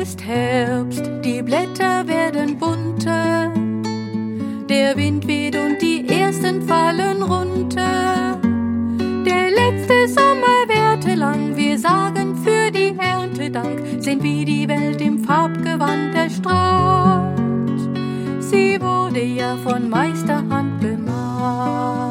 ist Herbst, die Blätter werden bunter. Der Wind weht und die ersten fallen runter. Der letzte Sommer währte lang, wir sagen für die Ernte Dank, sehen wie die Welt im Farbgewand erstrahlt. Sie wurde ja von Meisterhand bemalt.